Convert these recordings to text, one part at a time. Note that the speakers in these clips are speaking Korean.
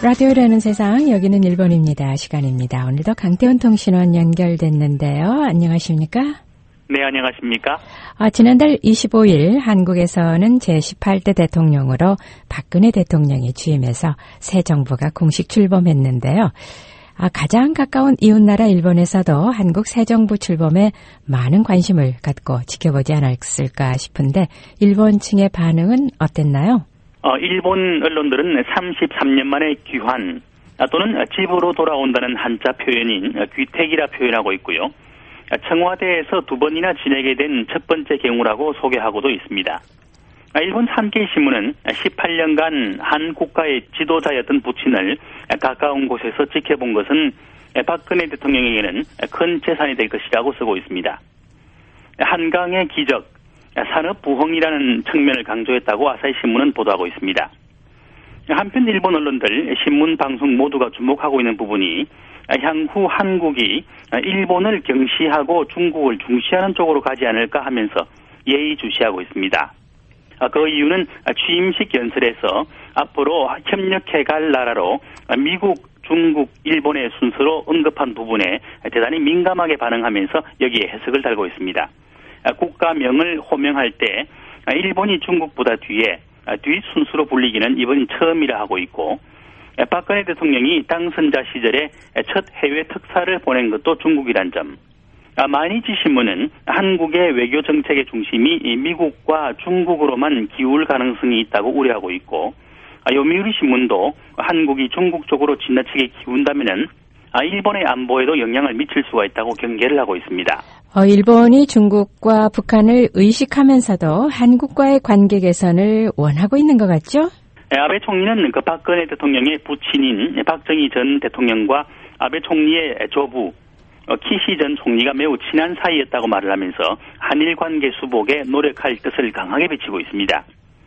라디오라는 세상, 여기는 일본입니다. 시간입니다. 오늘도 강태훈 통신원 연결됐는데요. 안녕하십니까? 네, 안녕하십니까? 지난달 25일 한국에서는 제18대 대통령으로 박근혜 대통령이 취임해서 새 정부가 공식 출범했는데요. 가장 가까운 이웃나라 일본에서도 한국 새 정부 출범에 많은 관심을 갖고 지켜보지 않았을까 싶은데 일본 층의 반응은 어땠나요? 일본 언론들은 33년 만에 귀환 또는 집으로 돌아온다는 한자 표현인 귀택이라 표현하고 있고요. 청와대에서 2번이나 지내게 된 첫 번째 경우라고 소개하고도 있습니다. 일본 산케이신문은 18년간 한 국가의 지도자였던 부친을 가까운 곳에서 지켜본 것은 박근혜 대통령에게는 큰 재산이 될 것이라고 쓰고 있습니다. 한강의 기적, 산업 부흥이라는 측면을 강조했다고 아사히 신문은 보도하고 있습니다. 한편 일본 언론들, 신문, 방송 모두가 주목하고 있는 부분이 향후 한국이 일본을 경시하고 중국을 중시하는 쪽으로 가지 않을까 하면서 예의주시하고 있습니다. 그 이유는 취임식 연설에서 앞으로 협력해갈 나라로 미국, 중국, 일본의 순서로 언급한 부분에 대단히 민감하게 반응하면서 여기에 해석을 달고 있습니다. 국가명을 호명할 때 일본이 중국보다 뒷순수로 불리기는 이번이 처음이라 하고 있고, 박근혜 대통령이 당선자 시절에 첫 해외 특사를 보낸 것도 중국이란 점, 마니치 신문은 한국의 외교 정책의 중심이 미국과 중국으로만 기울 가능성이 있다고 우려하고 있고, 요미우리 신문도 한국이 중국 쪽으로 지나치게 기운다면은 일본의 안보에도 영향을 미칠 수가 있다고 경계를 하고 있습니다. 일본이 중국과 북한을 의식하면서도 한국과의 관계 개선을 원하고 있는 것 같죠? 아베 총리는 박근혜 대통령의 부친인 박정희 전 대통령과 아베 총리의 조부 키시 전 총리가 매우 친한 사이였다고 말을 하면서 한일 관계 수복에 노력할 뜻을 강하게 비치고 있습니다.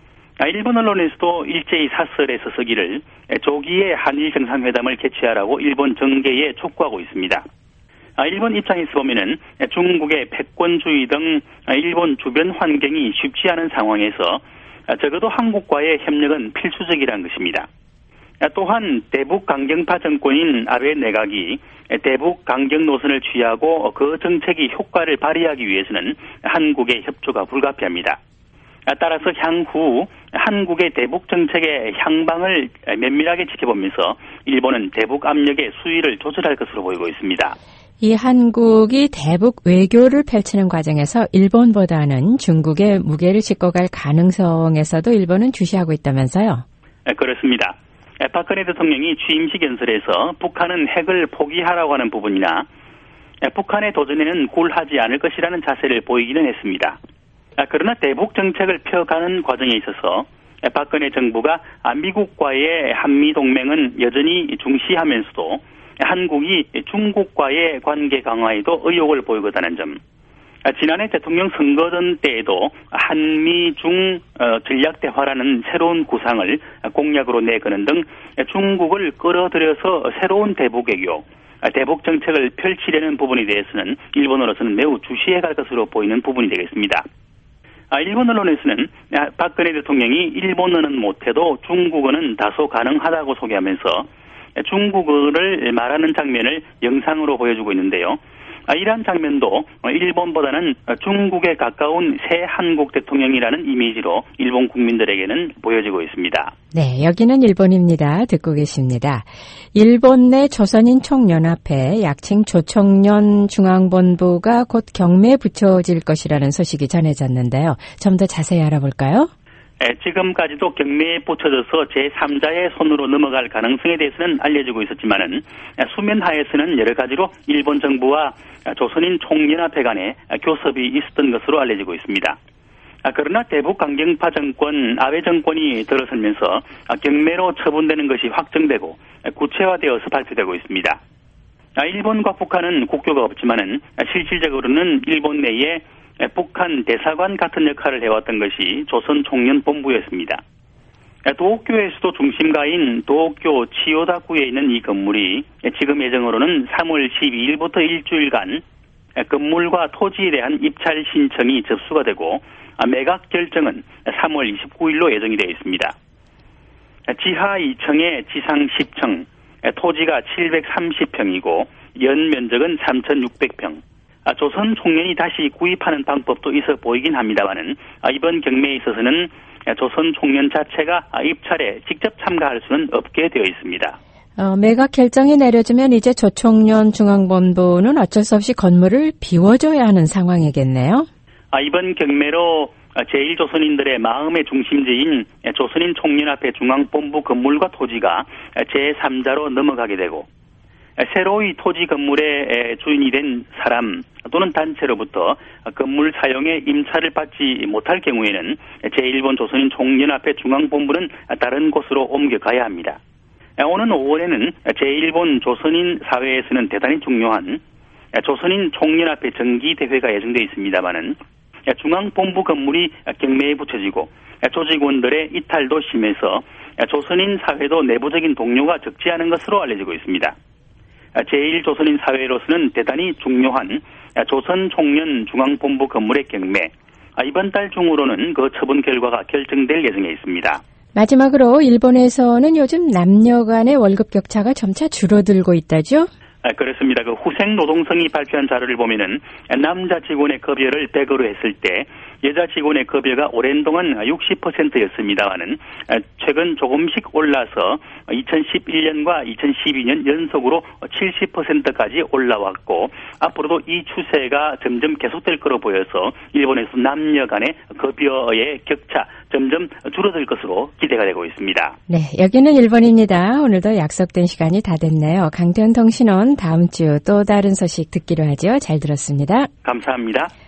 일본 언론에서도 일제히 사설에서 쓰기를 조기에 한일 정상회담을 개최하라고 일본 정계에 촉구하고 있습니다. 일본 입장에서 보면은 중국의 패권주의 등 일본 주변 환경이 쉽지 않은 상황에서 적어도 한국과의 협력은 필수적이라는 것입니다. 또한 대북 강경파 정권인 아베 내각이 대북 강경 노선을 취하고 그 정책이 효과를 발휘하기 위해서는 한국의 협조가 불가피합니다. 따라서 향후 한국의 대북 정책의 향방을 면밀하게 지켜보면서 일본은 대북 압력의 수위를 조절할 것으로 보이고 있습니다. 이 한국이 대북 외교를 펼치는 과정에서 일본보다는 중국에 무게를 싣고 갈 가능성에서도 일본은 주시하고 있다면서요? 그렇습니다. 박근혜 대통령이 취임식 연설에서 북한은 핵을 포기하라고 하는 부분이나 북한의 도전에는 굴하지 않을 것이라는 자세를 보이기는 했습니다. 그러나 대북 정책을 펴가는 과정에 있어서 박근혜 정부가 미국과의 한미동맹은 여전히 중시하면서도 한국이 중국과의 관계 강화에도 의욕을 보이고있다는 점, 지난해 대통령 선거전 때에도 한미중 전략대화라는 새로운 구상을 공약으로 내거는 등 중국을 끌어들여서 새로운 대북 외교, 대북 정책을 펼치려는 부분에 대해서는 일본으로서는 매우 주시해갈 것으로 보이는 부분이 되겠습니다. 일본 언론에서는 박근혜 대통령이 일본어는 못해도 중국어는 다소 가능하다고 소개하면서 중국어를 말하는 장면을 영상으로 보여주고 있는데요. 이러한 장면도 일본보다는 중국에 가까운 새 한국 대통령이라는 이미지로 일본 국민들에게는 보여지고 있습니다. 네, 여기는 일본입니다. 듣고 계십니다. 일본 내 조선인 총연합회 약칭 조총련 중앙본부가 곧 경매에 붙여질 것이라는 소식이 전해졌는데요. 좀 더 자세히 알아볼까요? 지금까지도 경매에 붙여져서 제3자의 손으로 넘어갈 가능성에 대해서는 알려지고 있었지만은 수면 하에서는 여러 가지로 일본 정부와 조선인 총연합회 간에 교섭이 있었던 것으로 알려지고 있습니다. 그러나 대북 강경파 정권, 아베 정권이 들어서면서 경매로 처분되는 것이 확정되고 구체화되어서 발표되고 있습니다. 일본과 북한은 국교가 없지만은 실질적으로는 일본 내에 북한 대사관 같은 역할을 해왔던 것이 조선 총련 본부였습니다. 도쿄에서도 중심가인 도쿄 치요다구에 있는 이 건물이 지금 예정으로는 3월 12일부터 일주일간 건물과 토지에 대한 입찰 신청이 접수가 되고 매각 결정은 3월 29일로 예정이 되어 있습니다. 지하 2층에 지상 10층, 토지가 730평이고 연 면적은 3,600평. 조선 총련이 다시 구입하는 방법도 있어 보이긴 합니다만은 이번 경매에 있어서는 조선 총련 자체가 입찰에 직접 참가할 수는 없게 되어 있습니다. 매각 결정이 내려지면 이제 조총련 중앙본부는 어쩔 수 없이 건물을 비워줘야 하는 상황이겠네요. 이번 경매로 제1조선인들의 마음의 중심지인 조선인 총련합회 중앙본부 건물과 토지가 제3자로 넘어가게 되고 새로이 토지 건물의 주인이 된 사람 또는 단체로부터 건물 사용에 임차를 받지 못할 경우에는 제1본 조선인 총연합회 중앙본부는 다른 곳으로 옮겨가야 합니다. 오는 5월에는 제1본 조선인 사회에서는 대단히 중요한 조선인 총연합회 정기대회가 예정되어 있습니다마는 중앙본부 건물이 경매에 붙여지고 조직원들의 이탈도 심해서 조선인 사회도 내부적인 동료가 적지 않은 것으로 알려지고 있습니다. 제1조선인 사회로서는 대단히 중요한 조선 총련 중앙본부 건물의 경매, 이번 달 중으로는 그 처분 결과가 결정될 예정에 있습니다. 마지막으로 일본에서는 요즘 남녀 간의 월급 격차가 점차 줄어들고 있다죠? 그렇습니다. 그 후생노동성이 발표한 자료를 보면은 남자 직원의 급여를 100으로 했을 때 여자 직원의 급여가 오랜 동안 60%였습니다만은 최근 조금씩 올라서 2011년과 2012년 연속으로 70%까지 올라왔고 앞으로도 이 추세가 점점 계속될 거로 보여서 일본에서 남녀 간의 급여의 격차 점점 줄어들 것으로 기대가 되고 있습니다. 네, 여기는 일본입니다. 오늘도 약속된 시간이 다 됐네요. 강태현 통신원 다음 주 또 다른 소식 듣기로 하죠. 잘 들었습니다. 감사합니다.